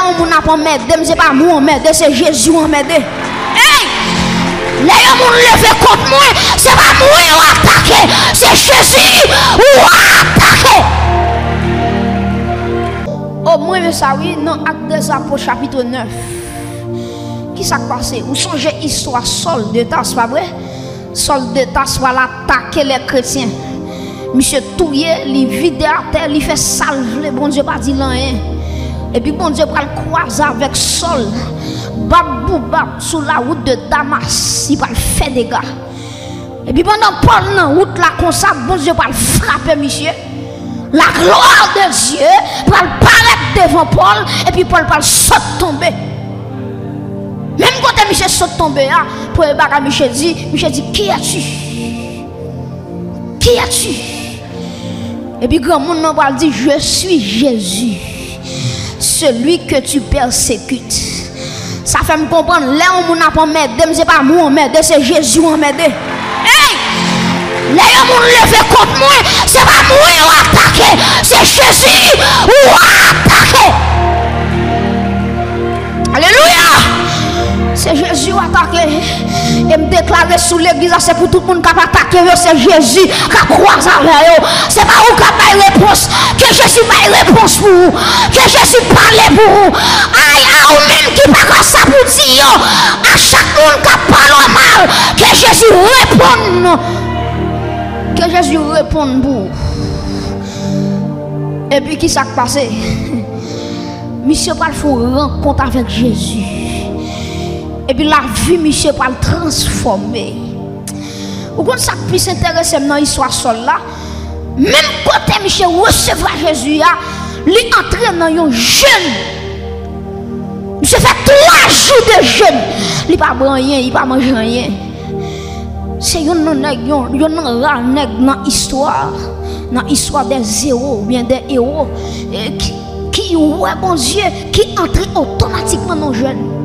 on n'a pas m'aider, c'est pas moi m'aider, c'est Jésus m'aider. Hey! Les gens levé contre moi, c'est pas moi qui attaqué, c'est Jésus qui attaqué. Oh, moi, mais ça, oui, dans Actes des Apôtres, chapitre 9. Qui s'est passé? Vous songez l'histoire Saul de Tarse, pas vrai? Saul de Tarse va attaquer les chrétiens. Monsieur touye, il vide à terre, il fait salve, le bon Dieu pas dit rien. Et puis bon Dieu va le croiser avec Saul. Bab sur la route de Damas, il va faire des dégâts. Et puis pendant Paul dans la route là comme ça, bon Dieu va le frapper monsieur. La gloire de Dieu va le paraître devant Paul et puis Paul va le sauter tomber. Même quand Michel saute tomber, pour le bagarre Michel dit, qui as-tu? Qui as-tu? Et puis grand monde va dire, je suis Jésus, celui que tu persécutes. Ça fait me comprendre, là où on n'a pas m'aider, c'est pas moi m'aider, c'est Jésus m'aider. Hey! Là où on levé contre moi, c'est pas moi qui attaqué, c'est Jésus qui attaqué. Alléluia! C'est Jésus qui attaqué. Et me déclarer sous l'église, c'est pour tout le monde qui a attaqué, c'est Jésus qui a croisé avec eux. C'est pas vous qui avez réponse, que Jésus n'a pas réponse pour vous, que Jésus parle pour vous. Aïe, à vous-même qui pas ça pour dire, à chaque monde qui parle mal, que Jésus réponde. Que Jésus réponde pour vous. Et puis qui s'est passé? Monsieur Paul faut rencontre avec Jésus. Et puis la vie, monsieur, va le transformer. Vous comprenez ça qui plus intéressant dans l'histoire seule là? Même quand monsieur recevra Jésus, il entre dans un jeûne. Monsieur fait 3 jours de jeûne. Il ne pas rien, il ne pas manger rien. C'est un rare nègre dans l'histoire des héros, bien des héros, qui ouais, bon Dieu, qui entre automatiquement dans le jeûne.